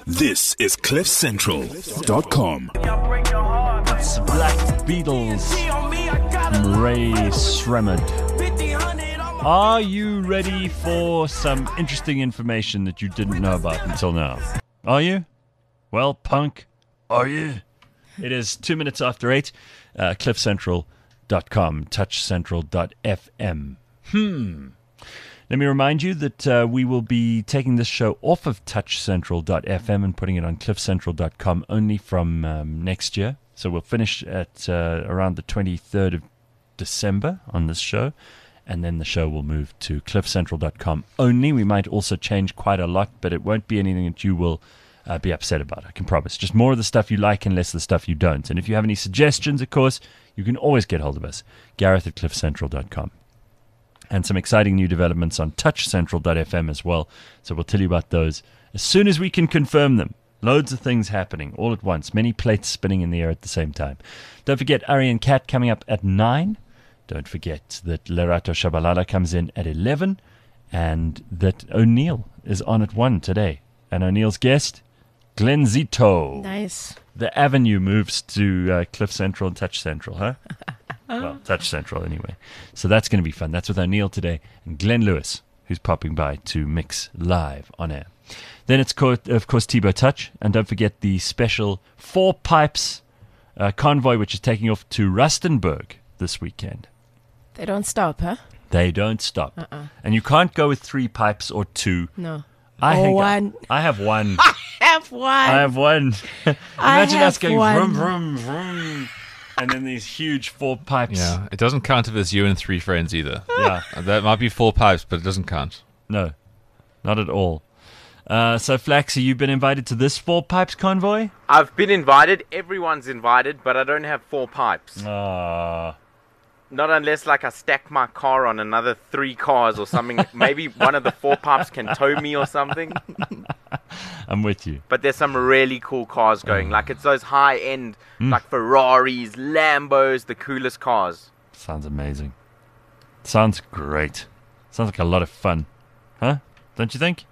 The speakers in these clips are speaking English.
This is CliffCentral.com. It's Black Beatles from Ray Shremmerd. Are you ready for some interesting information that you didn't know about until now? Are you? Well, punk, are you? It is 2 minutes after 8. CliffCentral.com, TouchCentral.fm. Let me remind you that we will be taking this show off of TouchCentral.fm and putting it on CliffCentral.com only from next year. So we'll finish at around the 23rd of December on this show, and then the show will move to CliffCentral.com only. We might also change quite a lot, but it won't be anything that you will be upset about, I can promise. Just more of the stuff you like and less of the stuff you don't. And if you have any suggestions, of course, you can always get hold of us, Gareth at CliffCentral.com. And some exciting new developments on TouchCentral.fm as well. So we'll tell you about those as soon as we can confirm them. Loads of things happening all at once. Many plates spinning in the air at the same time. Don't forget Ari and Kat coming up at 9. Don't forget that Lerato Shabalala comes in at 11. And that O'Neill is on at 1 today. And O'Neill's guest, Glenn Zito. Nice. The avenue moves to Cliff Central and Touch Central, huh? Well, Touch Central anyway. So that's going to be fun. That's with O'Neill today. And Glenn Lewis, who's popping by to mix live on air. Then it's, of course, Thibaut Touch. And don't forget the special Four Pipes convoy, which is taking off to Rustenburg this weekend. They don't stop, huh? They don't stop. And you can't go with 3 pipes or 2. No. One. I have one. I have one. I have one. I Imagine have us going one. vroom, vroom, vroom. And then these huge 4 pipes. Yeah, it doesn't count if it's you and 3 friends either. Yeah. That might be 4 pipes, but it doesn't count. No, not at all. So, Flaxy, you've been invited to this 4 pipes convoy? I've been invited. Everyone's invited, but I don't have 4 pipes. Not unless, like, I stack my car on another 3 cars or something. Maybe one of the 4 pipes can tow me or something. I'm with you. But there's some really cool cars going. Like, it's those high-end, like Ferraris, Lambos, the coolest cars. Sounds amazing. Sounds great. Sounds like a lot of fun. Huh? Don't you think?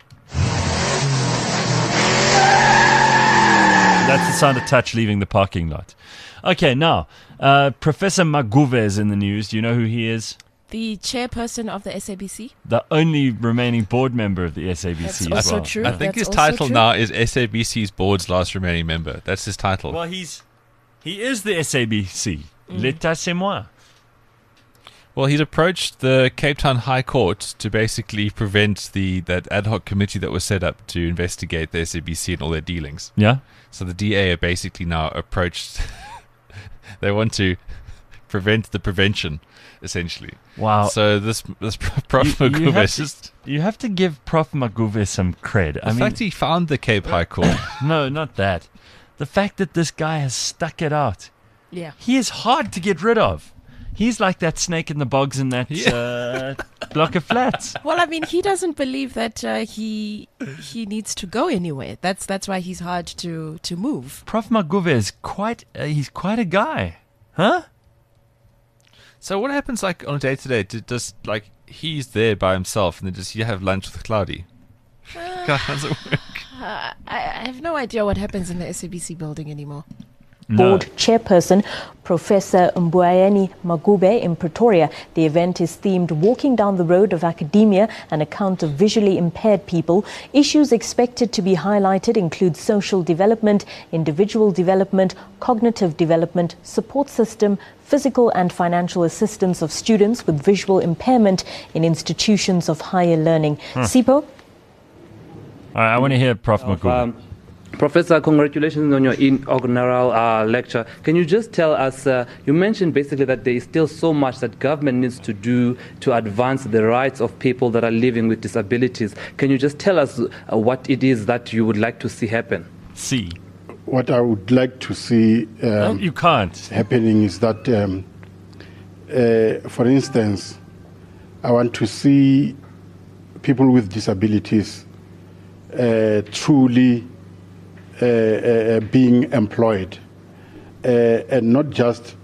That's the sound of Touch leaving the parking lot. Okay, now, Professor Maguve is in the news. Do you know who he is? The chairperson of the SABC. The only remaining board member of the SABC That's as also well. true. I think That's his also title true. now is SABC's board's last remaining member. That's his title. Well, he is the SABC. L'état c'est moi. Well, he's approached the Cape Town High Court to basically prevent that ad hoc committee that was set up to investigate the SABC and all their dealings. Yeah? So the DA are basically now approached. They want to prevent the prevention, essentially. Wow. So this Prof. Maguve is just... You have to give Prof. Maguve some cred. The fact he found the Cape High Court. No, not that. The fact that this guy has stuck it out. Yeah. He is hard to get rid of. He's like that snake in the bogs in that block of flats. Well, I mean, he doesn't believe that he needs to go anywhere. That's why he's hard to move. Prof. Maguve is he's quite a guy. Huh? So what happens like on a day-to-day? Does like he's there by himself and then does he have lunch with Cloudy? How does it work? I have no idea what happens in the SABC building anymore. No. Board chairperson Professor Mbuyeni Magube in Pretoria. The event is themed Walking Down the Road of Academia, an account of visually impaired people. Issues expected to be highlighted include social development, individual development, cognitive development, support system, physical and financial assistance of students with visual impairment in institutions of higher learning. Sipo? All right, I want to hear Prof. Maguve. Professor, congratulations on your inaugural lecture. Can you just tell us, you mentioned basically that there is still so much that government needs to do to advance the rights of people that are living with disabilities. Can you just tell us what it is that you would like to see happen? See. What I would like to see You can't. happening is that, for instance, I want to see people with disabilities truly being employed, and not just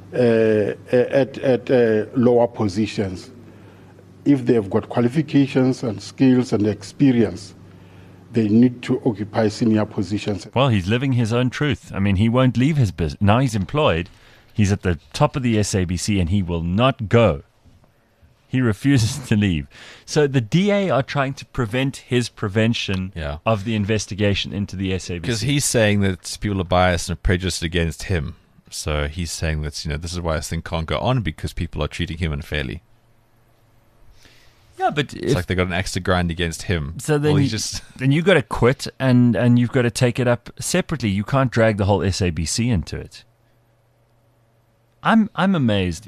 at lower positions. If they've got qualifications and skills and experience, they need to occupy senior positions. Well, he's living his own truth. I mean, he won't leave his business. Now he's employed. He's at the top of the SABC and he will not go. He refuses to leave. So the DA are trying to prevent his prevention of the investigation into the SABC. Because he's saying that people are biased and prejudiced against him. So he's saying that, this is why this thing can't go on, because people are treating him unfairly. Yeah, but it's like they got an axe to grind against him. So then, then you got to quit and you've got to take it up separately. You can't drag the whole SABC into it. I'm amazed.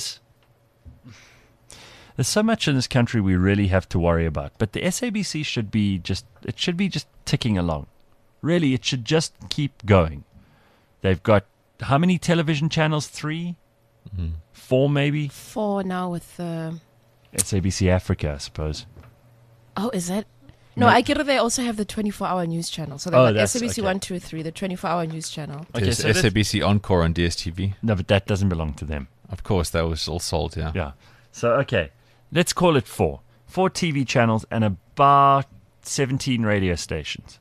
There's so much in this country we really have to worry about. But the SABC should be just ticking along. Really, it should just keep going. They've got how many television channels? 3? 4 maybe? 4 now with SABC Africa, I suppose. Oh, is that? No, I get it. They also have the 24-hour news channel. So they've got SABC 1, 2, 3, the 24-hour news channel. Okay, so SABC Encore on DSTV. No, but that doesn't belong to them. Of course, that was all sold, yeah. Yeah. So, okay, let's call it 4. 4 TV channels and about 17 radio stations.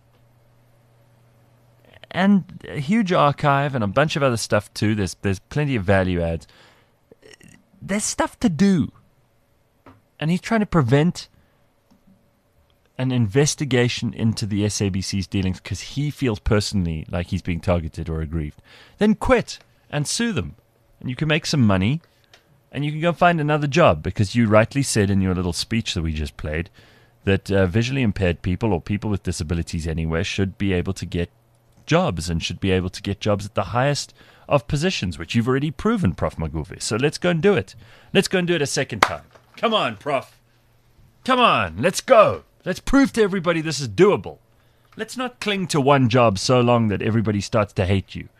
And a huge archive and a bunch of other stuff too. There's plenty of value adds. There's stuff to do. And he's trying to prevent an investigation into the SABC's dealings because he feels personally like he's being targeted or aggrieved. Then quit and sue them. And you can make some money and you can go find another job, because you rightly said in your little speech that we just played that visually impaired people, or people with disabilities anywhere, should be able to get jobs and should be able to get jobs at the highest of positions, which you've already proven, Prof. Maguve. So let's go and do it. Let's go and do it a second time. Come on, Prof. Come on, let's go. Let's prove to everybody this is doable. Let's not cling to one job so long that everybody starts to hate you.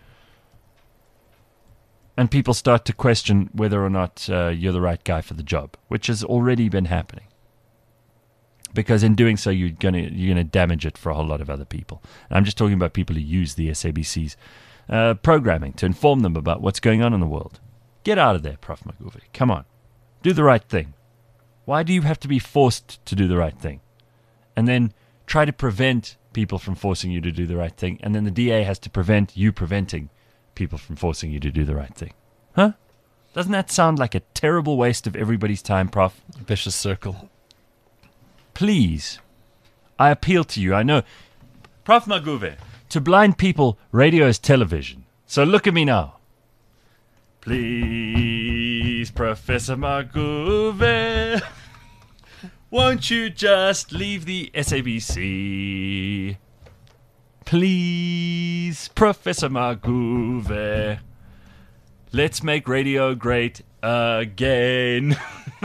And people start to question whether or not you're the right guy for the job, which has already been happening. Because in doing so, you're gonna damage it for a whole lot of other people. And I'm just talking about people who use the SABC's programming to inform them about what's going on in the world. Get out of there, Prof. Maguve. Come on. Do the right thing. Why do you have to be forced to do the right thing? And then try to prevent people from forcing you to do the right thing. And then the DA has to prevent you preventing people from forcing you to do the right thing. Huh? Doesn't that sound like a terrible waste of everybody's time, Prof? Vicious circle. Please, I appeal to you. I know, Prof. Maguve, to blind people, radio is television. So look at me now. Please, Professor Maguve, won't you just leave the SABC? Please, Professor Maguve, let's make radio great again.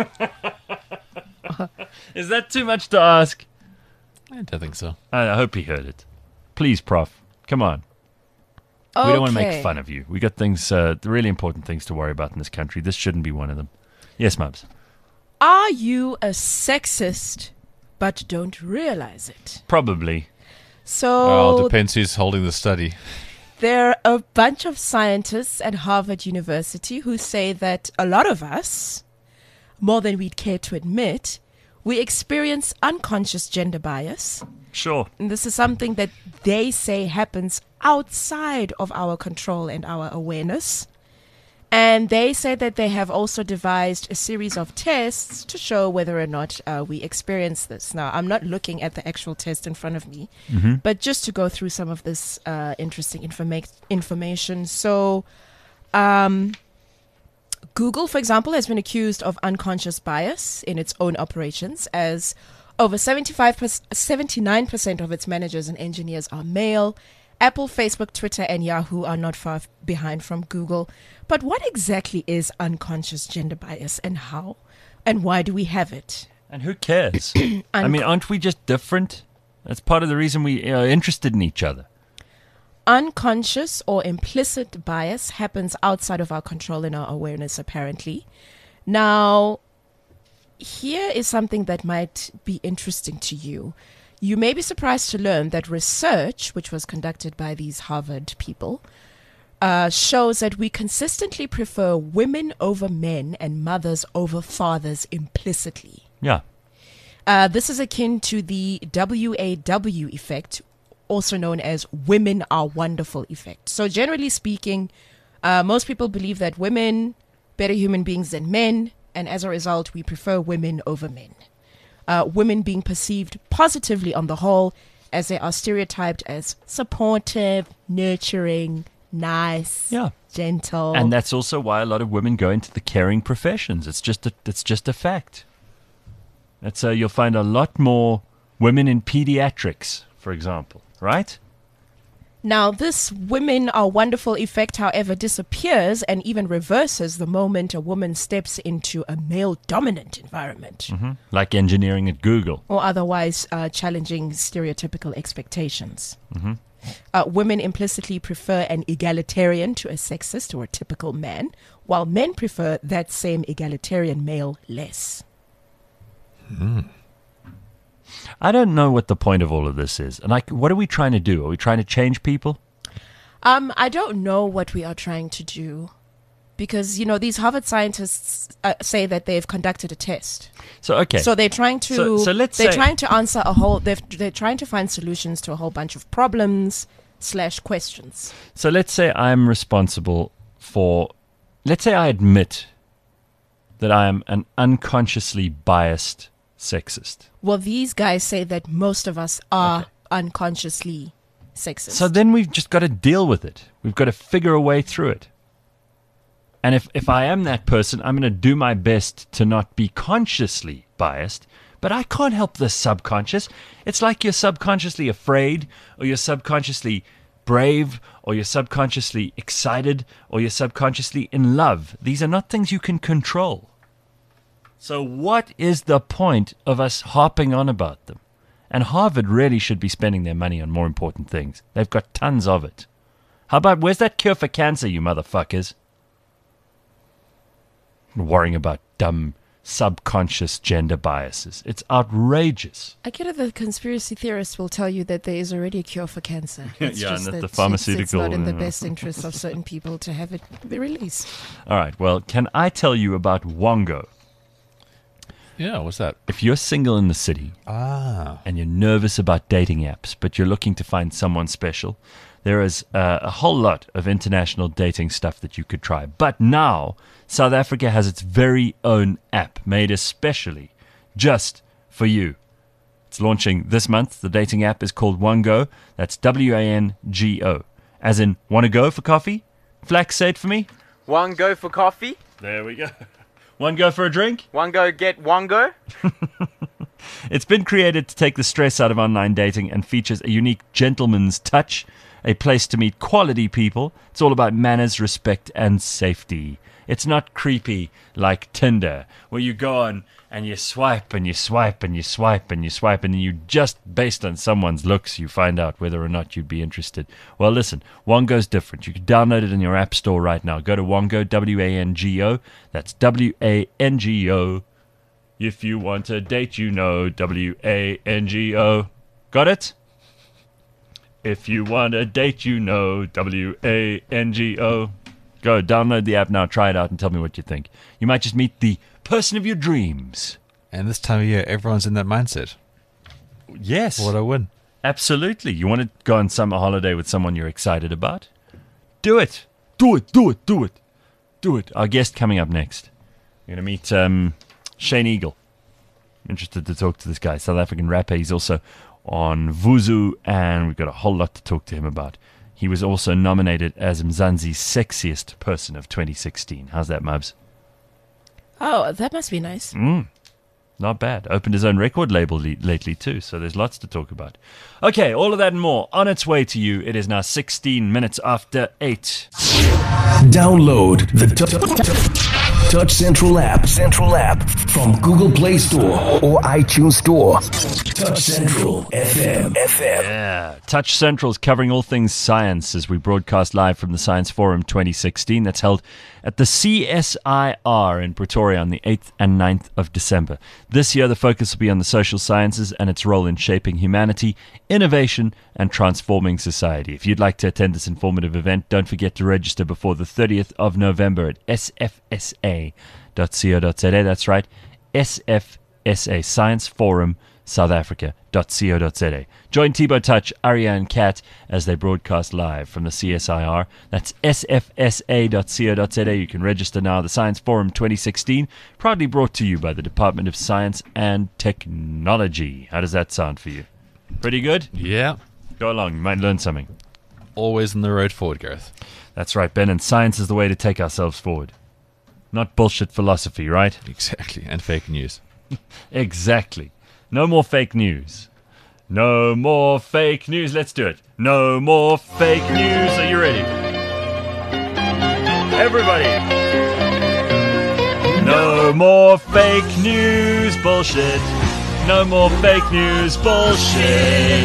Is that too much to ask? I don't think so. I hope he heard it. Please, Prof, come on. Okay. We don't want to make fun of you. We got things, the really important things to worry about in this country. This shouldn't be one of them. Yes, Mubs. Are you a sexist but don't realize it? Probably. So depends who's holding the study. There are a bunch of scientists at Harvard University who say that a lot of us, more than we'd care to admit, we experience unconscious gender bias. Sure. And this is something that they say happens outside of our control and our awareness. And they say that they have also devised a series of tests to show whether or not we experience this. Now, I'm not looking at the actual test in front of me, but just to go through some of this interesting information. So, Google, for example, has been accused of unconscious bias in its own operations, as over 79% of its managers and engineers are male. Apple, Facebook, Twitter, and Yahoo are not far behind from Google. But what exactly is unconscious gender bias, and how? And why do we have it? And who cares? I mean, aren't we just different? That's part of the reason we are interested in each other. Unconscious or implicit bias happens outside of our control and our awareness, apparently. Now, here is something that might be interesting to you. You may be surprised to learn that research, which was conducted by these Harvard people, shows that we consistently prefer women over men and mothers over fathers implicitly. Yeah. This is akin to the WAW effect, also known as women are wonderful effect. So generally speaking, most people believe that women better human beings than men, and as a result, we prefer women over men. Women being perceived positively on the whole, as they are stereotyped as supportive, nurturing, nice, gentle. And that's also why a lot of women go into the caring professions. It's just a fact. That's you'll find a lot more women in pediatrics, for example, right? Now, this women are wonderful effect, however, disappears and even reverses the moment a woman steps into a male-dominant environment. Mm-hmm. Like engineering at Google. Or otherwise challenging stereotypical expectations. Mm-hmm. Women implicitly prefer an egalitarian to a sexist or a typical man, while men prefer that same egalitarian male less. I don't know what the point of all of this is. And what are we trying to do? Are we trying to change people? I don't know what we are trying to do. Because, these Harvard scientists say that they've conducted a test. So they're trying to they're trying to answer they're trying to find solutions to a whole bunch of problems / questions. So let's say I'm responsible let's say I admit that I am an unconsciously biased sexist. Well, these guys say that most of us are unconsciously sexist. So then we've just got to deal with it. We've got to figure a way through it. And if I am that person, I'm going to do my best to not be consciously biased, but I can't help the subconscious. It's like you're subconsciously afraid, or you're subconsciously brave, or you're subconsciously excited, or you're subconsciously in love. These are not things you can control. So what is the point of us harping on about them? And Harvard really should be spending their money on more important things. They've got tons of it. How about, where's that cure for cancer, you motherfuckers? Worrying about dumb subconscious gender biases. It's outrageous. I get it, the conspiracy theorists will tell you that there is already a cure for cancer. It's and just that that the pharmaceutical... It's not in the best interest of certain people to have it released. All right, well, can I tell you about Wongo? Yeah, what's that? If you're single in the city and you're nervous about dating apps, but you're looking to find someone special, there is a whole lot of international dating stuff that you could try. But now, South Africa has its very own app made especially just for you. It's launching this month. The dating app is called Wango. That's WANGO. As in, want to go for coffee? Flax, say it for me. One go for coffee. There we go. One go for a drink? One go get one go. It's been created to take the stress out of online dating and features a unique gentleman's touch, a place to meet quality people. It's all about manners, respect, and safety. It's not creepy like Tinder, where you go on and you swipe and you swipe and you swipe and you swipe, and then you just, based on someone's looks, you find out whether or not you'd be interested. Well, listen, Wongo's different. You can download it in your app store right now. Go to Wongo, WANGO. That's WANGO. If you want a date, you know, WANGO. Got it? If you want a date, you know, WANGO. Go, download the app now, try it out, and tell me what you think. You might just meet the person of your dreams. And this time of year, everyone's in that mindset. Yes. What a win. Absolutely. You want to go on summer holiday with someone you're excited about? Do it. Do it, do it, do it. Do it. Our guest coming up next. We're going to meet Shane Eagle. I'm interested to talk to this guy, South African rapper. He's also on Vuzu, and we've got a whole lot to talk to him about. He was also nominated as Mzansi's sexiest person of 2016. How's that, Mubs? Oh, that must be nice. Not bad. Opened his own record label lately too, so there's lots to talk about. Okay, all of that and more on its way to you. It is now 16 minutes after 8. Download the Touch Central app from Google Play Store or iTunes Store. Touch Central FM. Yeah, Touch Central is covering all things science as we broadcast live from the Science Forum 2016. That's held at the CSIR in Pretoria on the 8th and 9th of December. This year, the focus will be on the social sciences and its role in shaping humanity, innovation, and transforming society. If you'd like to attend this informative event, don't forget to register before the 30th of November at sfsa.co.za. That's right, sfsa.co.za. SA, Science Forum South Africa.co.za. Join Thibaut Touch, Aria and Kat as they broadcast live from the CSIR. That's sfsa.co.za. You can register now. The Science Forum 2016, proudly brought to you by the Department of Science and Technology. How does that sound for you? Pretty good? Yeah. Go along. You might learn something. Always on the road forward, Gareth. That's right, Ben. And science is the way to take ourselves forward. Not bullshit philosophy, right? Exactly. And fake news. Exactly. No more fake news. No more fake news. Let's do it. No more fake news. Are you ready? Everybody. No more fake news bullshit. No more fake news bullshit.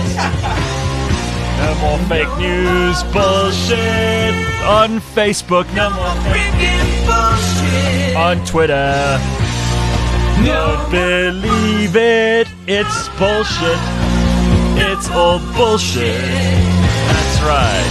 No more fake news bullshit on Facebook. No more freaking bullshit on Twitter. Don't believe it. It's bullshit. It's all bullshit. That's right.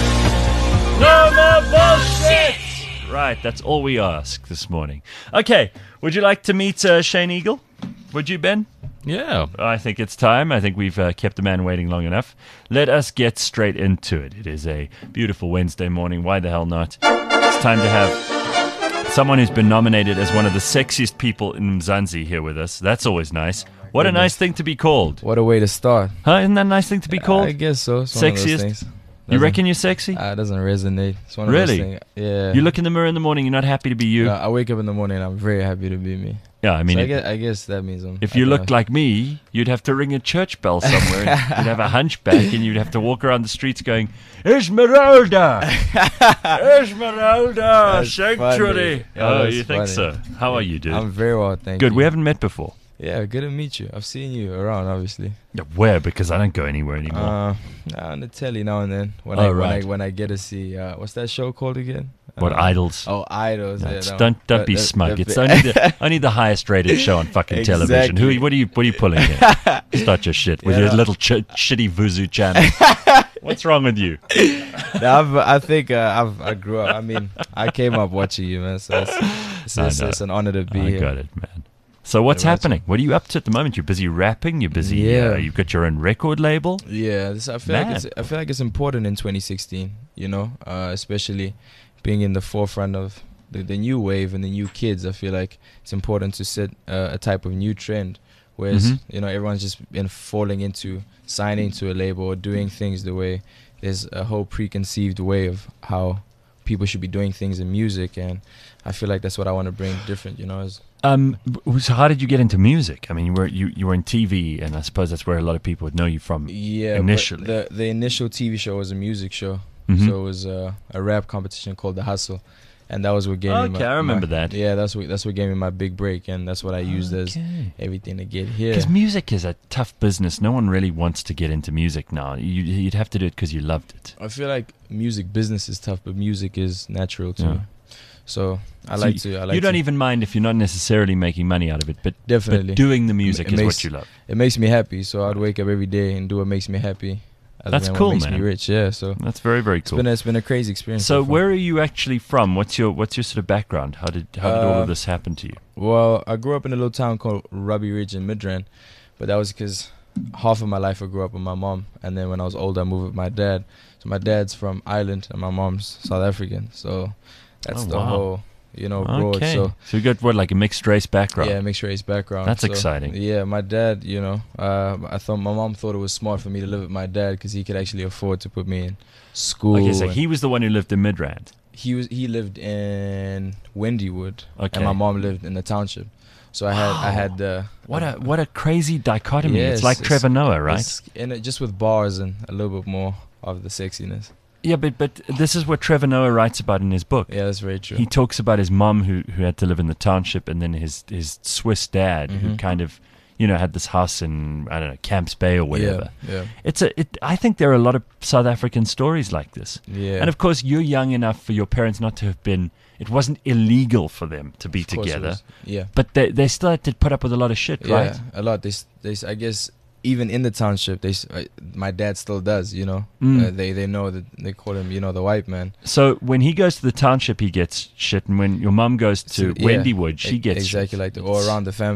No more bullshit. Right, that's all we ask this morning. Okay, would you like to meet Shane Eagle? Would you, Ben? Yeah. I think it's time. I think we've kept the man waiting long enough. Let us get straight into it. It is a beautiful Wednesday morning. Why the hell not? It's time to have someone who's been nominated as one of the sexiest people in Mzansi here with us. That's always nice. What a nice thing to be called. What a way to start. Huh? Isn't that a nice thing to be called? I guess so. It's one of those Sexiest? things. You reckon you're sexy? It doesn't resonate. It's one of Really? those things. Yeah. You look in the mirror in the morning, you're not happy to be you. I wake up in the morning and I'm very happy to be me. Yeah, I mean, So I guess that means I'm... if you looked like me, you'd have to ring a church bell somewhere. You'd have a hunchback and you'd have to walk around the streets going, Esmeralda! Esmeralda! That's Sanctuary! funny. Yeah, Oh, that's you think funny. so? How are you, dude? I'm very well, thank Good. you. We haven't met before. Yeah, good to meet you. I've seen you around, obviously. Yeah, where? Because I don't go anywhere anymore. On the telly now and then. When I get to see... what's that show called again? What, Idols? Oh, Idols. No, Yeah, it's- no. don't be smug. It's only the highest rated show on fucking television. Exactly. What are you pulling here? Start your shit with your little shitty Vuzu channel. What's wrong with you? I think I grew up. I mean, I came up watching you, man. So it's an honor to be I here. got it, man. So what's happening? What are you up to at the moment? You're busy rapping. You're busy. Yeah. You've got your own record label. Yeah, I feel like it's important in 2016. You know, especially being in the forefront of the new wave and the new kids. I feel like it's important to set a type of new trend. Whereas everyone's just been falling into signing to a label or doing things the way there's a whole preconceived way of how people should be doing things in music, and I feel like that's what I want to bring different. So how did you get into music? I mean, you were in TV, and I suppose that's where a lot of people would know you from. Yeah, initially. But the initial TV show was a music show, so it was a rap competition called The Hustle, and that was what gave me. Okay, I remember that. Yeah, that's what gave me my big break, and that's what I used as everything to get here. Because music is a tough business. No one really wants to get into music now. You'd have to do it because you loved it. I feel like music business is tough, but music is natural to me. So you don't even mind if you're not necessarily making money out of it, but definitely but doing the music is what you love. It makes me happy, so I'd wake up every day and do what makes me happy. That's cool, what makes man. me rich, yeah. So that's very, very cool. It's been a crazy experience. So so far. where are you actually from? What's your sort of background? How did all of this happen to you? Well, I grew up in a little town called Robbie Ridge in Midrand, but that was because half of my life I grew up with my mom, and then when I was older I moved with my dad. So my dad's from Ireland and my mom's South African. So that's the whole, broad. Okay. So you got like a mixed race background. Yeah, mixed race background. That's So, exciting. Yeah, my dad, my mom thought it was smart for me to live with my dad because he could actually afford to put me in school. Okay, so he was the one who lived in Midrand. He lived in Wendywood, Okay. and my mom lived in the township. So I had what a crazy dichotomy. Yeah, it's like Trevor Noah, right? Just with bars and a little bit more of the sexiness. Yeah, but this is what Trevor Noah writes about in his book. Yeah, that's very true. He talks about his mom who had to live in the township, and then his Swiss dad who kind of had this house in, I don't know, Camps Bay or whatever. Yeah. I think there are a lot of South African stories like this. Yeah. And of course, you're young enough for your parents not to have been. It wasn't illegal for them to be Of course it together. was. Yeah. But they still had to put up with a lot of shit, Yeah, right? a lot. They I guess even in the township, my dad still does. They know that they call him the white man. So when he goes to the township, he gets shit, and when your mum goes to Wendywood, she gets exactly shit. or around the family.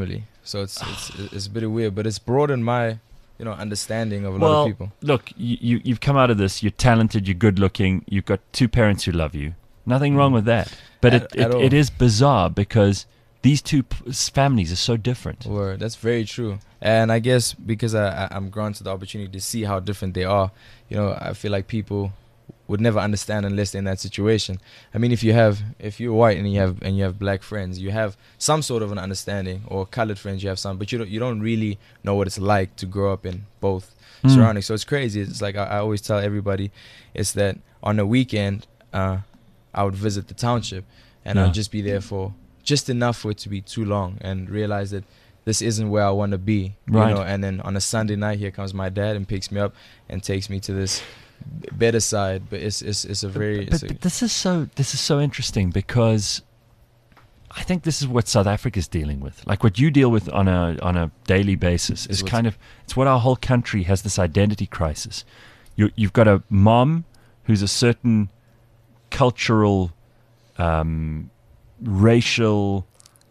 So it's a bit weird, but it's broadened my understanding of a lot of people. Look, you've come out of this. You're talented. You're good looking. You've got 2 parents who love you. Nothing wrong with that. But it is bizarre because these 2 families are so different. Word, that's very true. And I guess because I'm granted the opportunity to see how different they are, I feel like people would never understand unless they're in that situation. I mean, if you're white and you have black friends, you have some sort of an understanding, or colored friends, you have some, but you don't really know what it's like to grow up in both surroundings. So it's crazy. It's like I always tell everybody, it's that on a weekend, I would visit the township, and I'd just be there for just enough for it to be too long, and realize that this isn't where I want to be. Right. And then on a Sunday night, here comes my dad and picks me up and takes me to this better side. But it's a very but this is so interesting, because I think this is what South Africa is dealing with. Like what you deal with on a daily basis is it's what our whole country has, this identity crisis. You've got a mom who's a certain cultural, racial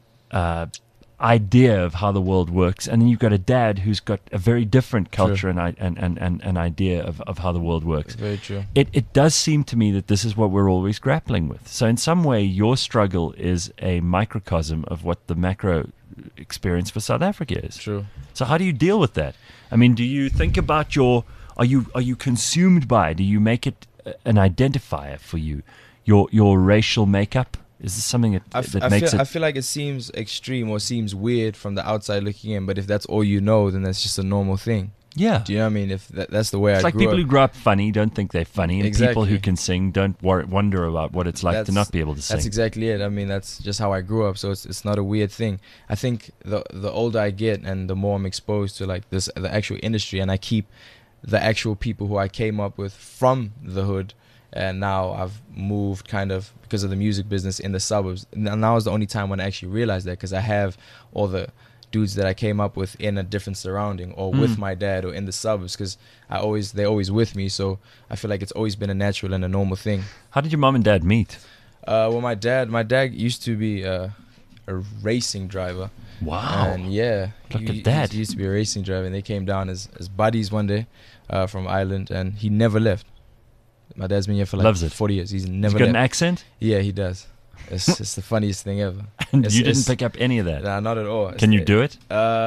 idea of how the world works, and then you've got a dad who's got a very different culture and an idea of how the world works. That's very true. It does seem to me that this is what we're always grappling with. So in some way, your struggle is a microcosm of what the macro experience for South Africa is. True. So how do you deal with that? I mean, do you think about are you consumed by? Do you make it an identifier for you? Your racial makeup? Is this something that makes it? I feel like it seems extreme or seems weird from the outside looking in, but if that's all you know, then that's just a normal thing. Yeah. Do you know what I mean? If that's the way it's I like grew people up. who grow up funny don't think they're funny, and Exactly. people who can sing don't wonder about what it's like to not be able to sing. That's exactly it. I mean, that's just how I grew up, so it's not a weird thing. I think the older I get and the more I'm exposed to like the actual industry, and I keep the actual people who I came up with from the hood. And now I've moved kind of because of the music business in the suburbs. And now is the only time when I actually realized that, because I have all the dudes that I came up with in a different surrounding, or with my dad, or in the suburbs, because they're always with me. So I feel like it's always been a natural and a normal thing. How did your mom and dad meet? Well, my dad used to be a racing driver. Wow. And yeah, Look at that. He used to be a racing driver, and they came down as buddies one day from Ireland, and he never left. My dad's been here for like Loves it. 40 years. He's never He's got left. an accent? Yeah, he does. It's the funniest thing ever. And you didn't pick up any of that? Nah, not at all. Can you do it?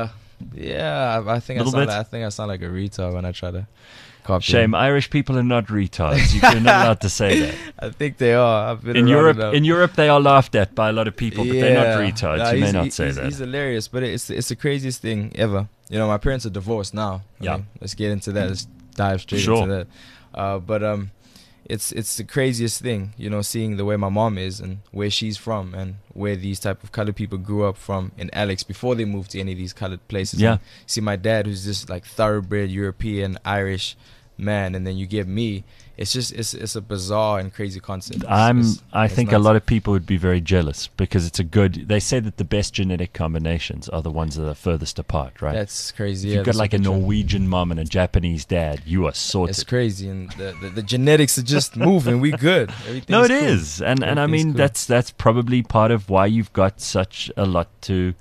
Yeah, I think I sound like a retard when I try to copy. Shame, Irish people are not retards. You're not allowed to say that. I think they are. I've been In around Europe, in Europe, they are laughed at by a lot of people, but they're not retards. Nah, you may not say that. He's hilarious, but it's the craziest thing ever. My parents are divorced now. I mean, let's get into that. Let's dive straight into that. But it's the craziest thing, seeing the way my mom is and where she's from and where these type of colored people grew up from in Alex before they moved to any of these colored places. Yeah. And see my dad, who's just like thoroughbred European Irish man, and then you get me. It's just it's a bizarre and crazy concept. I think a lot of people would be very jealous, because they say that the best genetic combinations are the ones that are furthest apart, right? That's crazy. If you've got like a Norwegian mom and a Japanese dad, you are sorted. It's crazy, and the genetics are just moving. We good. No, it is, and I mean cool. that's probably part of why you've got such a lot to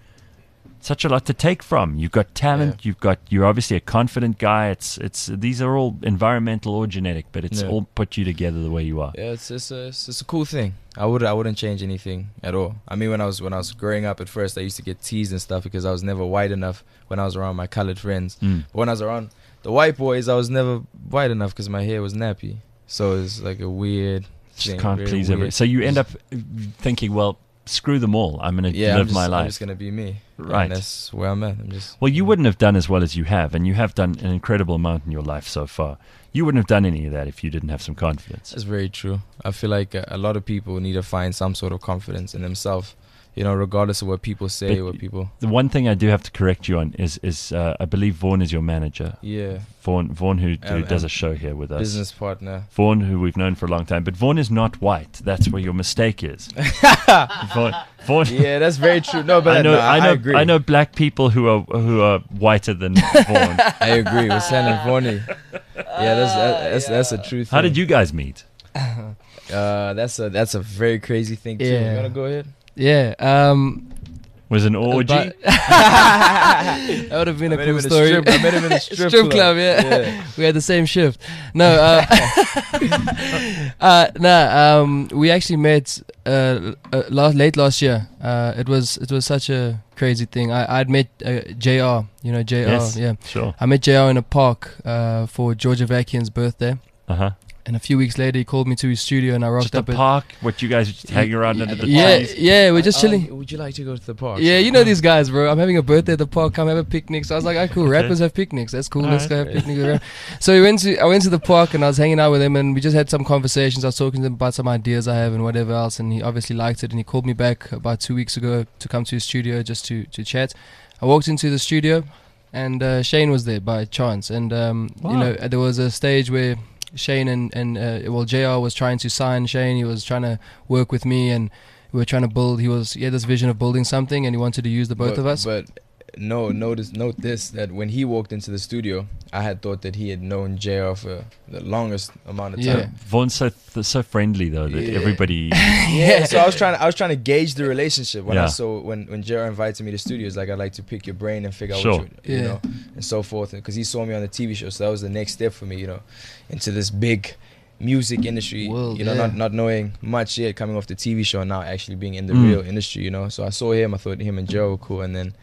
take from. You've got talent. You're obviously a confident guy. These are all environmental or genetic, but it's all put you together the way you are. Yeah, it's a cool thing. I wouldn't change anything at all. I mean, when I was growing up at first, I used to get teased and stuff because I was never white enough when I was around my colored friends. But when I was around the white boys, I was never white enough because my hair was nappy. So it's like a weird thing. Just can't please everyone. So you end up thinking, well, screw them all. I'm going to live my life. I'm just going to be me. Right. And that's where I'm at. Well, you wouldn't have done as well as you have, and you have done an incredible amount in your life so far. You wouldn't have done any of that if you didn't have some confidence. That's very true. I feel like a lot of people need to find some sort of confidence in themselves, regardless of what people say, The one thing I do have to correct you on is I believe Vaughan is your manager. Yeah. Vaughan who does a show here with us. Business partner. Vaughan, who we've known for a long time. But Vaughan is not white. That's where your mistake is. Vaughan. Yeah, that's very true. No, but I agree. I know black people who are whiter than Vaughan. I agree with San and Vaughn. Yeah, that's a true thing. How did you guys meet? That's a very crazy thing too. Yeah. You wanna go ahead? Yeah. Was an orgy? That would have been a cool story. I met him in a strip club. Yeah. We had the same shift. No, we actually met late last year. It was such a crazy thing. I'd met JR. You know JR? Yes, yeah, sure. I met JR in a park for George Avakian's birthday. And a few weeks later, he called me to his studio, and I rocked up at the park. What, you guys just hanging around under the trees? Yeah, we're just chilling. Would you like to go to the park? Yeah, you know these guys, bro. I'm having a birthday at the park. Come have a picnic. So I was like, cool. Okay. Rappers have picnics. That's cool. Let's go have picnics. So I went to the park, and I was hanging out with him, and we just had some conversations. I was talking to him about some ideas I have and whatever else, and he obviously liked it. And he called me back about 2 weeks ago to come to his studio just to chat. I walked into the studio, and Shane was there by chance. And you know, there was a stage where Shane and JR was trying to sign Shane. He was trying to work with me, and we were trying to build. He had this vision of building something, and he wanted to use the both of us. But note this, that when he walked into the studio, I had thought that he had known JR for the longest amount of time. Vaughn's so friendly though that everybody. Yeah. So I was trying to gauge the relationship when I saw when JR invited me to the studio. It's like, I'd like to pick your brain and figure out what you know, and so forth. Because he saw me on the TV show, so that was the next step for me, you know, into this big music industry world, you know, not knowing much yet, coming off the TV show, and now actually being in the real industry, you know. So I saw him, I thought him and Joe were cool, and then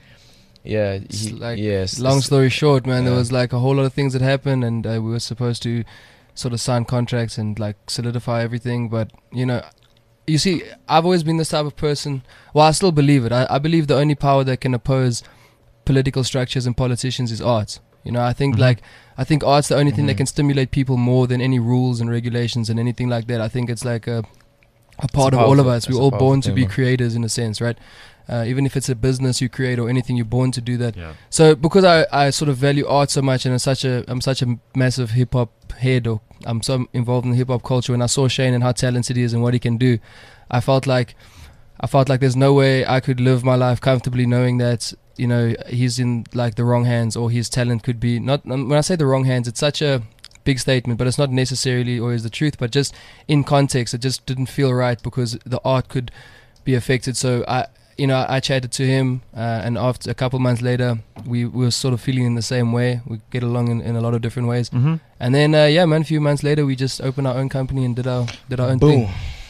long story short, man, there was like a whole lot of things that happened, and we were supposed to sort of sign contracts and like solidify everything. But you know, you see, I've always been this type of person. Well, I still believe it. I believe the only power that can oppose political structures and politicians is art. You know, I think I think art's the only thing that can stimulate people more than any rules and regulations and anything like that. I think it's like a part of all of us. We're all born to be creators in a sense, right? Even if it's a business you create or anything, you're born to do that. So because I sort of value art so much, and I'm such a massive hip hop head, or I'm so involved in the hip hop culture, and I saw Shane and how talented he is and what he can do, I felt like there's no way I could live my life comfortably knowing that, you know, he's in like the wrong hands, or his talent could be not. When I say the wrong hands, it's such a big statement, but it's not necessarily always the truth. But just in context, it just didn't feel right because the art could be affected. So I chatted to him, and after a couple months later, we were sort of feeling in the same way. We get along in a lot of different ways. And then, a few months later, we just opened our own company and did our own thing.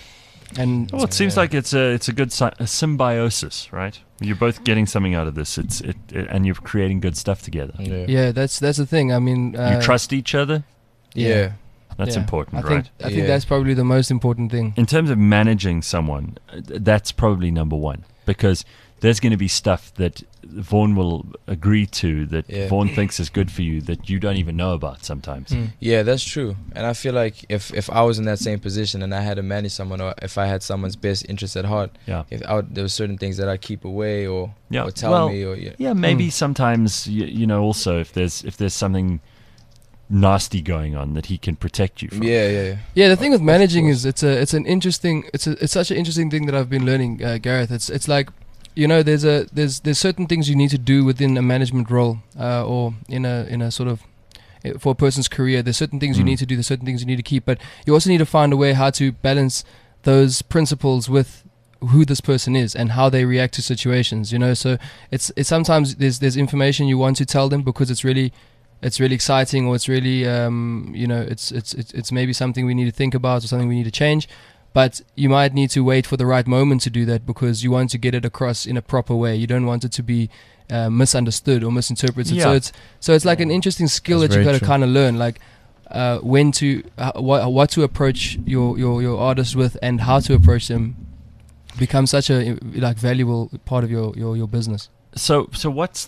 And it seems like it's a good symbiosis, right? You're both getting something out of this. And you're creating good stuff together. Yeah, that's the thing. I mean, you trust each other. Yeah. That's important, right? I think that's probably the most important thing. In terms of managing someone, that's probably number one, because there's going to be stuff that Vaughn will agree to that Vaughn thinks is good for you that you don't even know about sometimes. Yeah, that's true. And I feel like if I was in that same position and I had to manage someone, or if I had someone's best interest at heart, there were certain things that I'd keep away or tell me. Or maybe sometimes, you know, also if there's something nasty going on that he can protect you from. Yeah. The thing with managing is it's such an interesting thing that I've been learning, Gareth. It's like, you know, there's certain things you need to do within a management role, or in a sort of, for a person's career. There's certain things you need to do. There's certain things you need to keep, but you also need to find a way how to balance those principles with who this person is and how they react to situations. You know, so it's sometimes there's information you want to tell them because it's really exciting, or it's really it's maybe something we need to think about or something we need to change. But you might need to wait for the right moment to do that because you want to get it across in a proper way. You don't want it to be misunderstood or misinterpreted. So it's like an interesting skill that you've got to kind of learn, like when to what to approach your artist with and how to approach them becomes such a valuable part of your business. So what's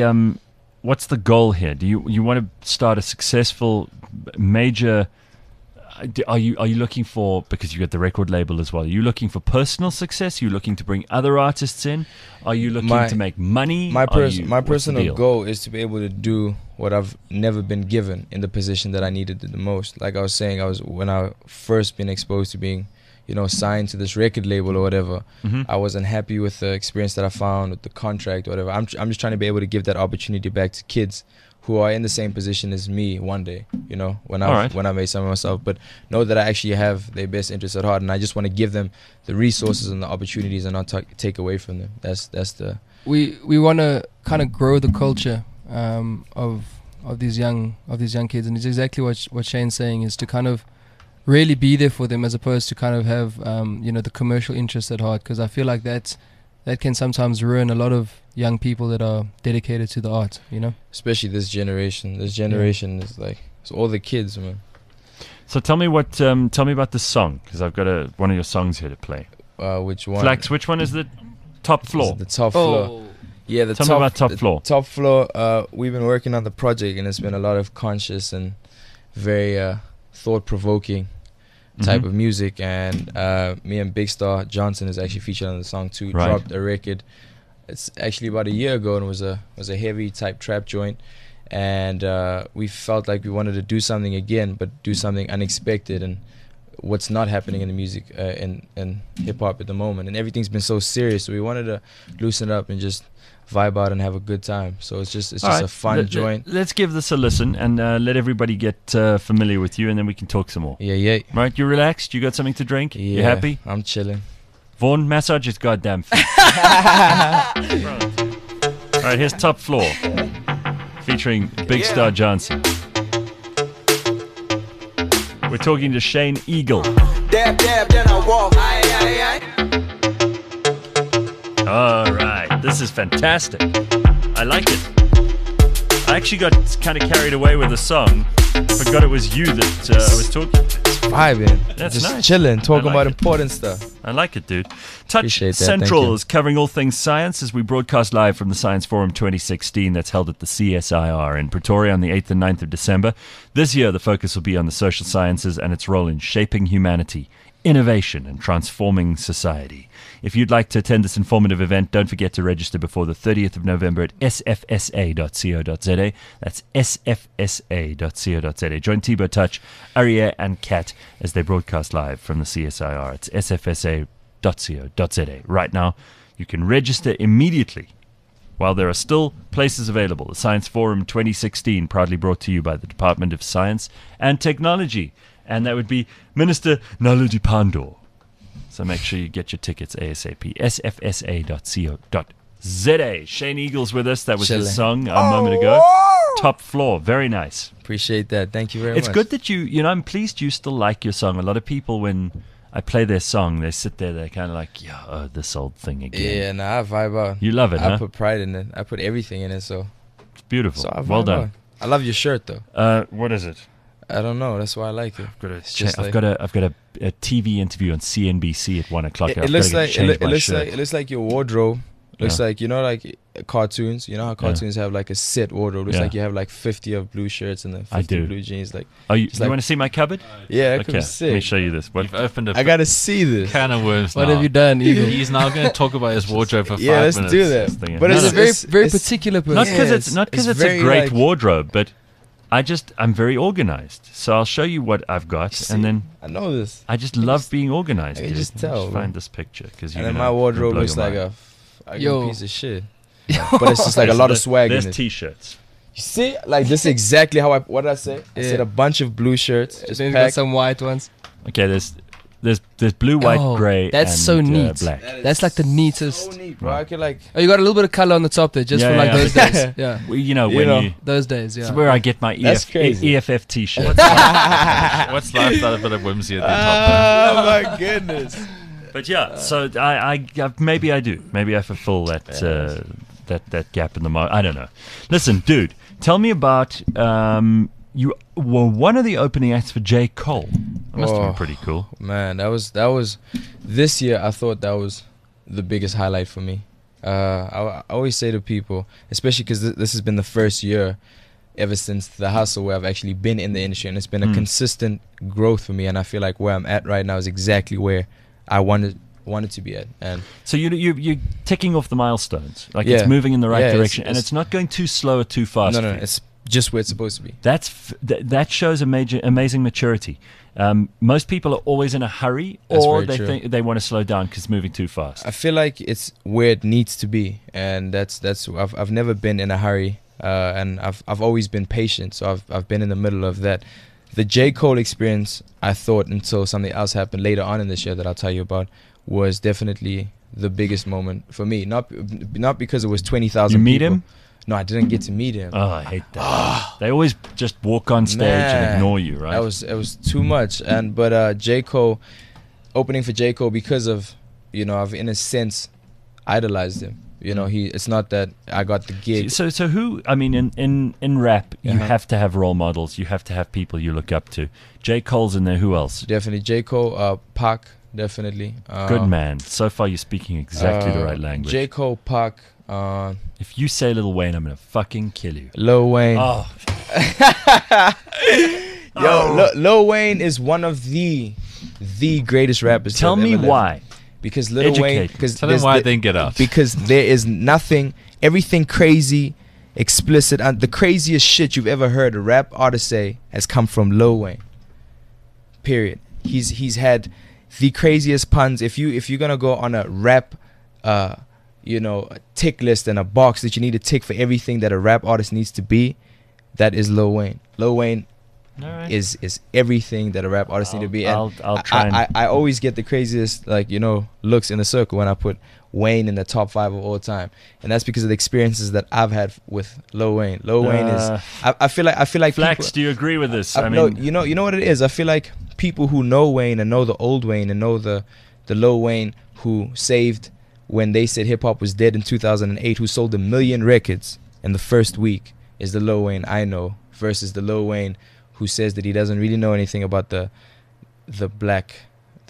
the goal here? Do you want to start a successful major? Are you looking for, because you got the record label as well, are you looking for personal success? Are you looking to bring other artists in? Are you looking to make money? My personal goal is to be able to do what I've never been given in the position that I needed the most. Like I was saying, when I first been exposed to being, you know, signed to this record label or whatever, I wasn't happy with the experience that I found with the contract or whatever. I'm just trying to be able to give that opportunity back to kids who are in the same position as me one day, you know, when All I made something myself, but know that I actually have their best interests at heart, and I just want to give them the resources and the opportunities and not take away from them. That's the... We want to kind of grow the culture of these young kids, and it's exactly what Shane's saying, is to kind of really be there for them, as opposed to kind of have the commercial interest at heart, because I feel like that can sometimes ruin a lot of young people that are dedicated to the art, you know. Especially this generation. This generation is like, it's all the kids, man. So tell me about the song, because I've got one of your songs here to play. Which one? Flax, which one is the top floor? The top floor. Yeah, Tell me about top floor. Top floor. We've been working on the project, and it's been a lot of conscious and very thought-provoking type of music. And me and Big Star Johnson is actually featured on the song too. Right. Dropped a record. It's actually about a year ago, and it was a heavy type trap joint. And we felt like we wanted to do something again, but do something unexpected and what's not happening in the music in hip hop at the moment. And everything's been so serious, so we wanted to loosen it up and just vibe out and have a good time. So it's just a fun joint. Let's give this a listen and let everybody get familiar with you, and then we can talk some more. Yeah. Right, you relaxed? You got something to drink? Yeah, you happy? I'm chilling. Vaughn, massage his goddamn feet. All right, here's Top Floor, featuring Big Star Johnson. We're talking to Shane Eagle. Dab, then I walk. All right, this is fantastic. I like it. I actually got kind of carried away with the song. Forgot it was you that I was talking to. Vibing. That's just nice. Chilling, talking about it. important stuff. I like it, dude. Touch Appreciate that. Central is covering all things science as we broadcast live from the Science Forum 2016 that's held at the CSIR in Pretoria on the 8th and 9th of December. This year, the focus will be on the social sciences and its role in shaping humanity, innovation, and transforming society. If you'd like to attend this informative event, don't forget to register before the 30th of November at sfsa.co.za. That's sfsa.co.za. Join Thibaut Touch, Arieh, and Kat as they broadcast live from the CSIR. It's sfsa.co.za. Right now, you can register immediately while there are still places available. The Science Forum 2016, proudly brought to you by the Department of Science and Technology. And that would be Minister Naledi Pandor. So make sure you get your tickets ASAP. sfsa.co.za. Shane Eagle's with us. That was his song a moment ago. Top Floor. Very nice. Appreciate that. Thank you very much. It's good that I'm pleased you still like your song. A lot of people, when I play their song, they sit there, they're kind of like, this old thing again. Yeah, I vibe out. You love it, I put pride in it. I put everything in it, so. It's beautiful. So well done. Out. I love your shirt, though. What is it? I don't know. That's why I like it. I've got a TV interview on CNBC at 1 o'clock. It looks like your wardrobe. Looks like, like cartoons. You know how cartoons have like a set wardrobe. Looks like you have like 50 of blue shirts and then 50 blue jeans. Like, you want to see my cupboard? Yeah, okay. Sick. Let me show you this. You've opened I gotta see this can of worms. What have you done, Eagle? He's now going to talk about his wardrobe for 5 minutes. minutes. Yeah, let's do that. But it's a very particular person. Not because it's a great wardrobe, but I'm very organized. So I'll show you what I've got, and then I know this. I just love being organized. I can just tell. Find this picture because and then my wardrobe looks like a piece of shit. But it's just like a lot of swag in it. There's t-shirts. You see, like this is exactly how what did I say? I said a bunch of blue shirts. Just then got some white ones. Okay, there's blue, white, grey. That's and, so neat. Black. That's like the neatest. So neat, bro. I could like. Oh, you got a little bit of color on the top there, just for like those days. Yeah. Well, those days. Yeah. It's where I get my EFF t-shirt. What's life without a bit of whimsy at the top? Oh my goodness. But yeah, so I maybe I do. Maybe I fulfill that that gap in the market. I don't know. Listen, dude, tell me about you were one of the opening acts for J. Cole. That must have been pretty cool. Man, that was this year. I thought that was the biggest highlight for me. I always say to people, especially because this has been the first year ever since the hustle where I've actually been in the industry, and it's been a consistent growth for me. And I feel like where I'm at right now is exactly where I wanted to be at. And so you're ticking off the milestones, like it's moving in the right direction, and it's not going too slow or too fast. No, it's just where it's supposed to be. That shows amazing maturity. Most people are always in a hurry, or they think they want to slow down because it's moving too fast. I feel like it's where it needs to be, and that's I've never been in a hurry. and I've always been patient. So I've been in the middle of that. The J. Cole experience, I thought, until something else happened later on in this year that I'll tell you about, was definitely the biggest moment for me. Not because it was 20,000 people. You meet him? No, I didn't get to meet him. Oh, I hate that. They always just walk on stage and ignore you, right? It was too much. But J. Cole, opening for J. Cole, because of, I've in a sense idolized him. It's not that I got the gig. So who? I mean, in rap, you have to have role models. You have to have people you look up to. J. Cole's in there. Who else? Definitely J. Cole, Pac, definitely. Good man. So far, you're speaking exactly the right language. J. Cole, Pac. If you say Lil Wayne, I'm gonna fucking kill you. Lil Wayne. Oh. Lil Wayne is one of the greatest rappers. Tell me why. Because Lil Wayne, tell them why they didn't get out. Because there is everything crazy, explicit, and the craziest shit you've ever heard a rap artist say has come from Lil Wayne. Period. He's had the craziest puns. If you're gonna go on a rap, a tick list and a box that you need to tick for everything that a rap artist needs to be, that is Lil Wayne. Lil Wayne is everything that a rap artist need to be. And I'll try. I always get the craziest looks in the circle when I put Wayne in the top 5 of all time, and that's because of the experiences that I've had with Lil Wayne. Lil Wayne is. I feel like Flax. People, do you agree with this? No, you know what it is. I feel like people who know Wayne and know the old Wayne and know the Lil Wayne who saved when they said hip hop was dead in 2008, who sold 1 million records in the first week, is the Lil Wayne I know versus the Lil Wayne who says that he doesn't really know anything about the black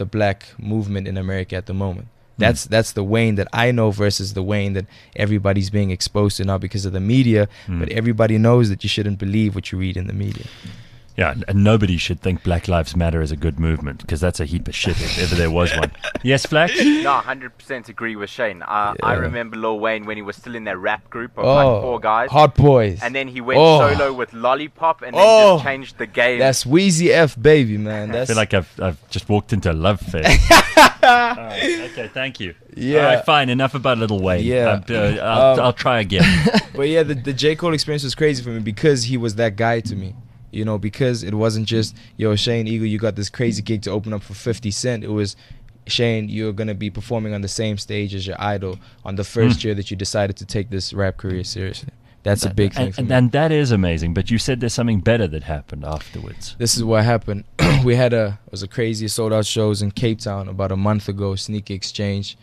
movement in America at the moment. That's the Wayne that I know versus the Wayne that everybody's being exposed to now because of the media. But everybody knows that you shouldn't believe what you read in the media. Yeah, and nobody should think Black Lives Matter is a good movement, because that's a heap of shit if ever there was one. Yes, Flax? No, 100% agree with Shane. I remember Lil Wayne when he was still in that rap group of like 4 guys. Hot Boys. And then he went solo with Lollipop and then just changed the game. That's Wheezy F, baby, man. I feel like I've just walked into a love fest. All right, okay, thank you. Yeah. All right, fine. Enough about Lil Wayne. Yeah. I'll try again. But yeah, the J. Cole experience was crazy for me because he was that guy to me. Because it wasn't just, Shane Eagle, you got this crazy gig to open up for 50 Cent. It was, Shane, you're going to be performing on the same stage as your idol on the first year that you decided to take this rap career seriously. That's a big thing for me. And that is amazing. But you said there's something better that happened afterwards. This is what happened. We had it was a crazy sold-out shows in Cape Town about a month ago, Sneak Exchange.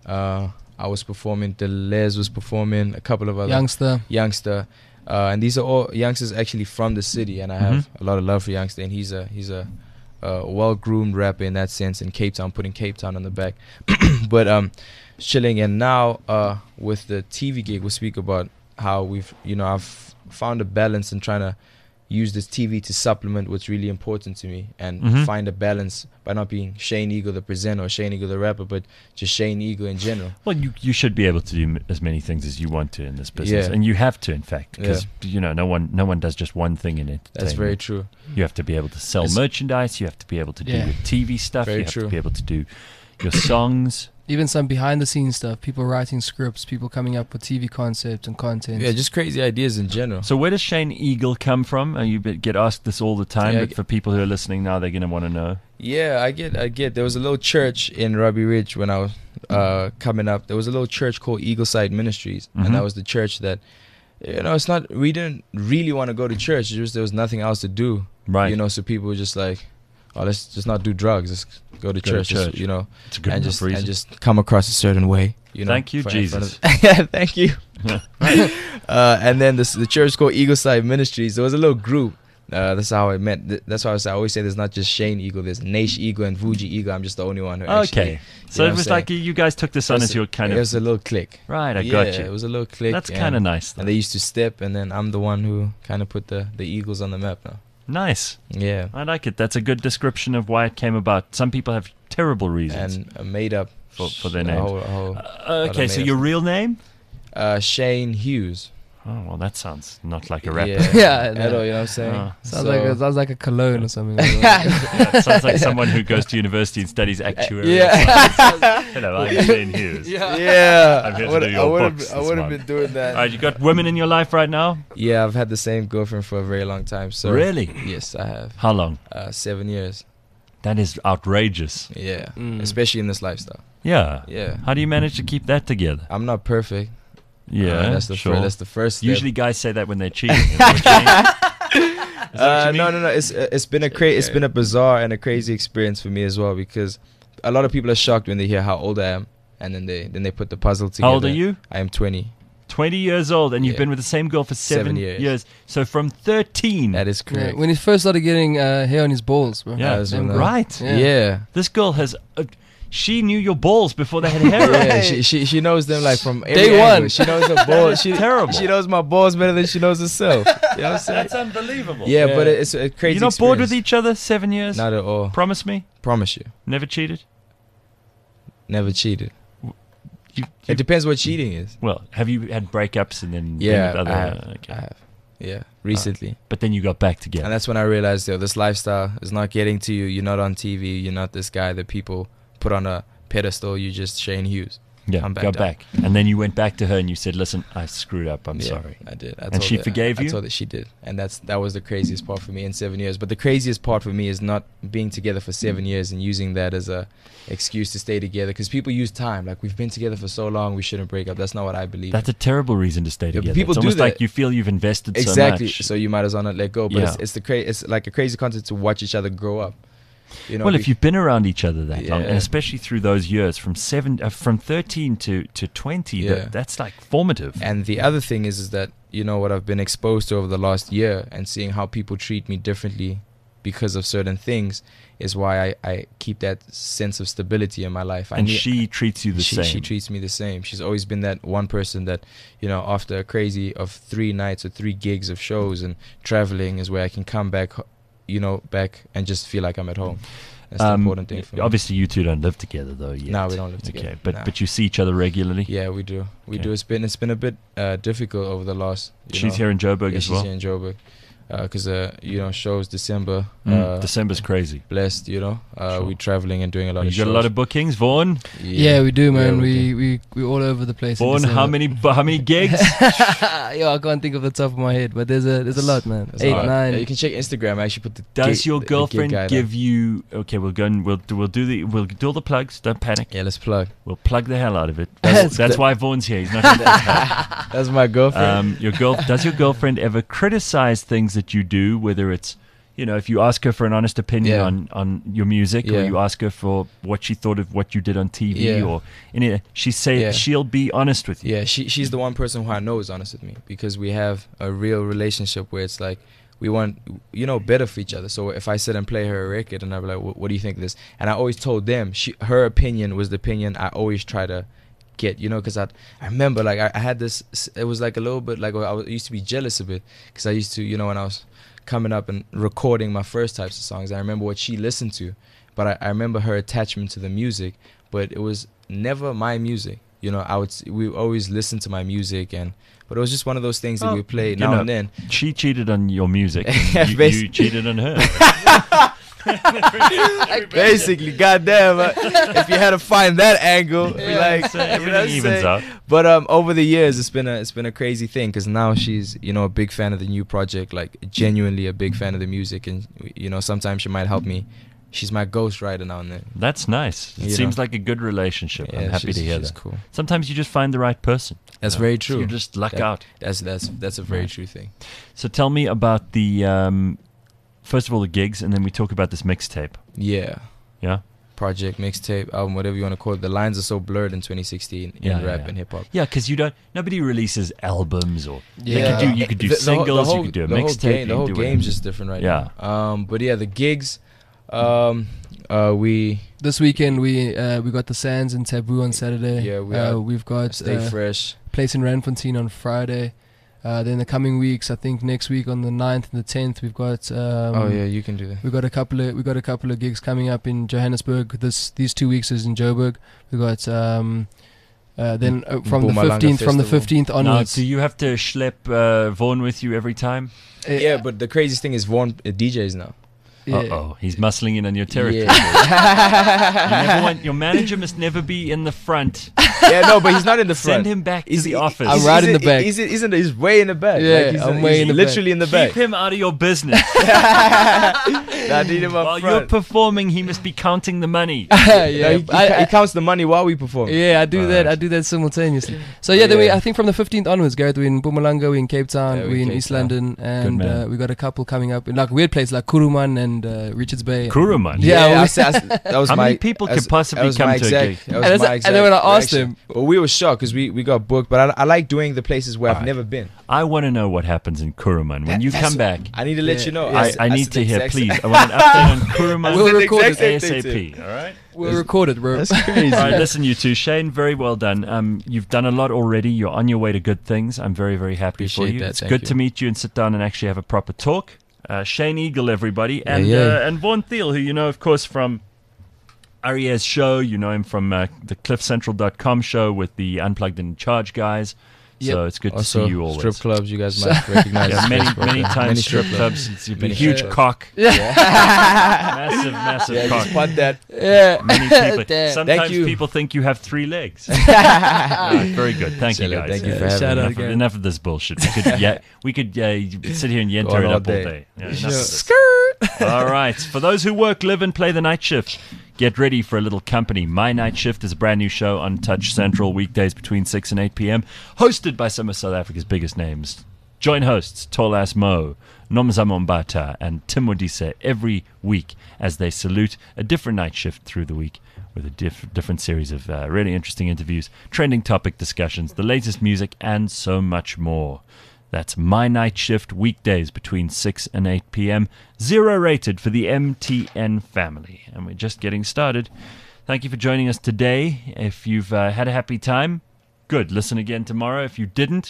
I was performing, Deleuze was performing, a couple of other... Youngster. And these are all youngsters actually from the city, and I have a lot of love for Youngster, and he's a well-groomed rapper in that sense in Cape Town, putting Cape Town on the back. But chilling, and now with the TV gig, we'll speak about how I've found a balance in trying to use this TV to supplement what's really important to me, and find a balance by not being Shane Eagle the presenter or Shane Eagle the rapper, but just Shane Eagle in general. Well, you should be able to do as many things as you want to in this business, and you have to, in fact, because no one does just one thing in it. That's very true. You have to be able to sell merchandise. You have to be able to do your TV stuff. You have to be able to do your songs. Even some behind-the-scenes stuff, people writing scripts, people coming up with TV concepts and content. Yeah, just crazy ideas in general. So where does Shane Eagle come from? You get asked this all the time, but for people who are listening now, they're going to want to know. Yeah, I get. There was a little church in Robbie Ridge when I was coming up. There was a little church called Eagleside Ministries, and that was the church that, it's not, we didn't really want to go to church. Just there was nothing else to do. Right. So people were just like, oh, let's just not do drugs. Let's go to church. Just, it's a good enough reason. And just come across a certain way. Thank you, Jesus. Thank you. And then the church called Eagleside Ministries. There was a little group. That's how I met. That's why I always say there's not just Shane Eagle. There's Naish Eagle and Vuji Eagle. I'm just the only one who actually... Okay. So it was like you guys took this on as your kind of... It was a little clique. Right, I got you. It was a little clique. That's kind of nice. And they used to step, and then I'm the one who kind of put the Eagles on the map now. Nice. Yeah. I like it. That's a good description of why it came about. Some people have terrible reasons. And made up for their names. Okay, so your real name? Shane Hughes. Oh, well, that sounds not like a rapper. Yeah, at all, you know what I'm saying? Sounds like a cologne or something. It sounds like someone who goes to university and studies actuary. Hello, I'm Shane Hughes. I'm here to do your books. I would have been doing that. All right, you got women in your life right now? Yeah, I've had the same girlfriend for a very long time. So Really? Yes, I have. How long? 7 years. That is outrageous. Yeah, especially in this lifestyle. Yeah. Yeah. How do you manage to keep that together? I'm not perfect. Yeah, that's the sure. that's the first step. Usually guys say that when they're cheating. Is that what you mean? No. It's been it's been a bizarre and a crazy experience for me as well, because a lot of people are shocked when they hear how old I am, and then they put the puzzle together. How old are you? I am 20. 20 years old, and you've been with the same girl for 7 years. So from 13. That is correct. Yeah, when he first started getting hair on his balls, bro. Yeah, right. Yeah. This girl has. She knew your balls before they had hair. Yeah, she knows them like from day every one. angle. She knows her balls. Terrible. She knows my balls better than she knows herself. You know what I'm saying? That's unbelievable. Yeah, but it's a crazy. You're not bored with each other 7 years? Not at all. Promise me? Promise you. Never cheated? Never cheated. It depends what cheating is. Well, have you had breakups and then... Yeah, been with other, I have. Yeah, recently. But then you got back together. And that's when I realized, this lifestyle is not getting to you. You're not on TV. You're not this guy that people put on a pedestal. You're just Shane Hughes. Yeah, go back. And then you went back to her and you said, listen, I screwed up. I'm sorry. I did. And she forgave you? I told her she did. And that was the craziest part for me in 7 years. But the craziest part for me is not being together for 7 years and using that as a excuse to stay together. Because people use time. Like, we've been together for so long, we shouldn't break up. That's not what I believe. That's a terrible reason to stay together. People it's do almost that. like you feel you've invested exactly. so much. So you might as well not let go. But it's like a crazy concept to watch each other grow up. You know, well, if you've been around each other that long, Yeah. and especially through those years from 13 to 20, that's like formative. And the other thing is that, you know, what I've been exposed to over the last year and seeing how people treat me differently because of certain things is why I keep that sense of stability in my life. And she treats you the same. She treats me the same. She's always been that one person that, you know, after a crazy of 3 nights or 3 gigs of shows and traveling is where I can come back, you know, back and just feel like I'm at home. That's the important thing for me. Obviously, you two don't live together, though, yet. No, we don't live together. Okay, but you see each other regularly? Yeah, we do. We do. It's been a bit difficult over the last... She's here in Joburg as well? She's here in Joburg. Because, you know, shows December. December's crazy. Blessed, you know. We're traveling and doing a lot of shows. You got a lot of bookings, Vaughan? Yeah, we do, man. We're all over the place. Vaughan, how many gigs? Yo, I can't think of the top of my head, but there's a lot, man. 8, 9. Yeah, you can check Instagram. I actually put the. Does your girlfriend give you? Okay, we'll go and we'll do all the plugs. Don't panic. Yeah, let's plug. We'll plug the hell out of it. That's why Vaughan's here. He's not. That's my girlfriend. Does your girlfriend ever criticize things that you do, whether it's, you know, if you ask her for an honest opinion on your music, or you ask her for what she thought of what you did on TV, or she'll be honest with you. Yeah, she's the one person who I know is honest with me, because we have a real relationship where it's like we want, you know, better for each other. So if I sit and play her a record and I'll be like, what do you think of this? And I always told them her opinion was the opinion I always try to get, you know, because I remember, like, I had this, it was like a little bit like I used to be jealous a bit, because I used to, you know, when I was coming up and recording my first types of songs, I remember what she listened to, but I remember her attachment to the music, but it was never my music. You know, we always listened to my music, but it was just one of those things that we play now and then. She cheated on your music. You cheated on her. Basically, goddamn, if you had to find that angle, everything evens out. But over the years, it's been a crazy thing, because now she's, you know, a big fan of the new project, like genuinely a big fan of the music, and, you know, sometimes she might help me. She's my ghostwriter now and then. That's nice. It seems like a good relationship. Yeah, I'm happy to hear she's that. Cool. Sometimes you just find the right person. That's very true. So you just luck out. That's a very true thing. So tell me about the first of all the gigs, and then we talk about this mixtape. Yeah. Project, mixtape, album, whatever you want to call it. The lines are so blurred in 2016 in rap and hip hop. Yeah, because nobody releases albums, or you could do singles, you could do a mixtape. The whole game's just different right now. But yeah, the gigs. This weekend we got the Sands and Taboo on Saturday. Yeah, we've got Stay Fresh Place in Randfontein on Friday. Then the coming weeks, I think next week on the 9th and the 10th, we've got. You can do that. We got a couple of gigs coming up in Johannesburg. These 2 weeks is in Joburg. We got Then from the Mpumalanga 15th Now, onwards. do you have to schlep Vaughn with you every time? Yeah, but the craziest thing is Vaughn DJs now. Yeah. Uh-oh, he's muscling in on your territory. Yeah. Your manager must never be in the front. Yeah, no, but he's not in the front. Send him back to the office. I'm right in the back. He's way in the back. Yeah, he's I'm way in the literally in the back. Keep him out of your business. I need him up While front. you're performing, he must be counting the money. Yeah, he counts the money while we perform. Yeah, I do that. I do that simultaneously. So yeah, then I think from the 15th onwards, Gareth, we're in Mpumalanga, we're in Cape Town, we're in East London, and we got a couple coming up in like weird places like Kuruman and Richards Bay. Kuruman. Yeah, that was How my. many people could possibly come to a gig? That was my exact and then when I asked reaction. him, well, we were shocked because we got booked, but I like doing the places where I've never been. I want to know what happens in Kuruman when you come back. I need to let you know. I need to hear, please. I want an update on Kuruman. We'll record it ASAP. All right. We'll record it, bro. That's crazy. All right, listen, you two. Shane, very well done. You've done a lot already. You're on your way to good things. I'm very, very happy for you. It's good to meet you and sit down and actually have a proper talk. Shane Eagle, everybody, and Vaughn Thiel, who you know, of course, from Aria's show. You know him from the CliffCentral.com show with the Unplugged and In Charge guys. Yep. So it's good to also, see you always. Strip clubs, you guys might recognize. Many times strip clubs. It's a huge cock. Massive cock. Just punt that. Yeah. Many people. Sometimes Thank you. people think you have 3 legs. Right, very good. Thank you, guys. Thank you for having me. Enough of this bullshit. We could sit here and yenter it up all day. Yeah, enough of this. Skirt. All right. For those who work, live, and play the night shift, get ready for a little company. My Night Shift is a brand new show on Touch Central, weekdays between 6 and 8 p.m., hosted by some of South Africa's biggest names. Join hosts Tall Ass Mo, Nomzamo Mbata, and Tim Modise every week as they salute a different night shift through the week with a different series of really interesting interviews, trending topic discussions, the latest music, and so much more. That's My Night Shift, weekdays between 6 and 8 p.m. 0 rated for the MTN family. And we're just getting started. Thank you for joining us today. If you've had a happy time, good. Listen again tomorrow. If you didn't,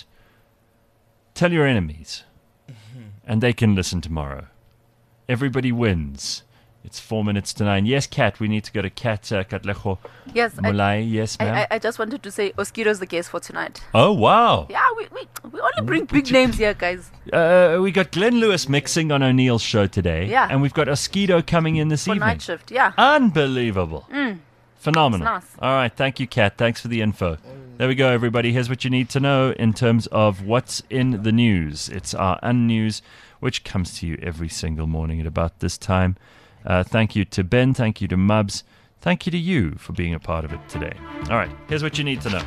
tell your enemies. And they can listen tomorrow. Everybody wins. It's 4 minutes to 9. Yes, Kat, we need to go to Kat Katlejo. Yes, Mulai. Yes, ma'am. I just wanted to say Oskido's the guest for tonight. Oh, wow. Yeah, we only bring big names here, guys. We got Glenn Lewis mixing on O'Neill's show today. Yeah. And we've got Oskido coming in this evening. For night shift, yeah. Unbelievable. Phenomenal. It's nice. All right. Thank you, Kat. Thanks for the info. There we go, everybody. Here's what you need to know in terms of what's in the news. It's our Unnews, which comes to you every single morning at about this time. Thank you to Ben. Thank you to Mubs. Thank you to you for being a part of it today. All right. Here's what you need to know.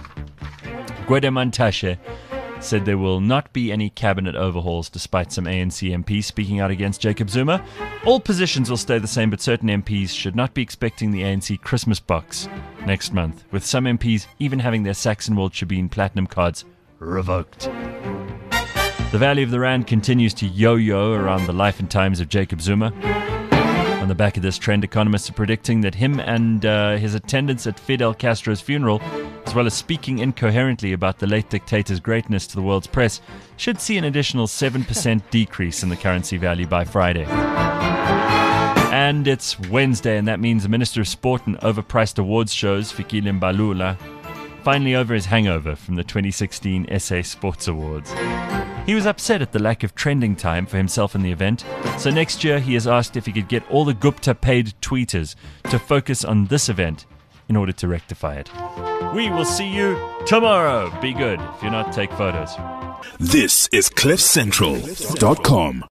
Gwede Mantashe said there will not be any cabinet overhauls despite some ANC MPs speaking out against Jacob Zuma. All positions will stay the same, but certain MPs should not be expecting the ANC Christmas box next month, with some MPs even having their Saxonwold Shebeen Platinum cards revoked. The value of the rand continues to yo-yo around the life and times of Jacob Zuma. On the back of this trend, economists are predicting that him and his attendance at Fidel Castro's funeral, as well as speaking incoherently about the late dictator's greatness to the world's press, should see an additional 7% decrease in the currency value by Friday. And it's Wednesday, and that means the Minister of Sport and overpriced awards shows, Fikile Mbalula, finally over his hangover from the 2016 SA Sports Awards. He was upset at the lack of trending time for himself in the event, so next year he has asked if he could get all the Gupta paid tweeters to focus on this event in order to rectify it. We will see you tomorrow. Be good. If you're not, take photos. This is CliffCentral.com.